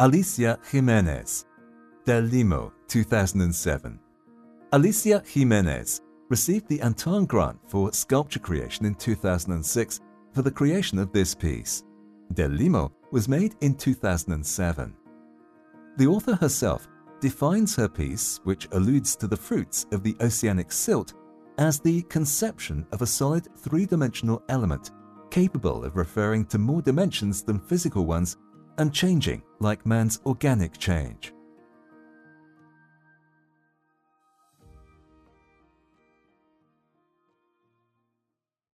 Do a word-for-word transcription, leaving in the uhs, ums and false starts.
Alicia Jimenez, Del Limo, two thousand seven. Alicia Jimenez received the Antoine Grant for sculpture creation in two thousand six for the creation of this piece. Del Limo was made in two thousand seven. The author herself defines her piece, which alludes to the fruits of the oceanic silt, as the conception of a solid three-dimensional element capable of referring to more dimensions than physical ones and changing like man's organic change.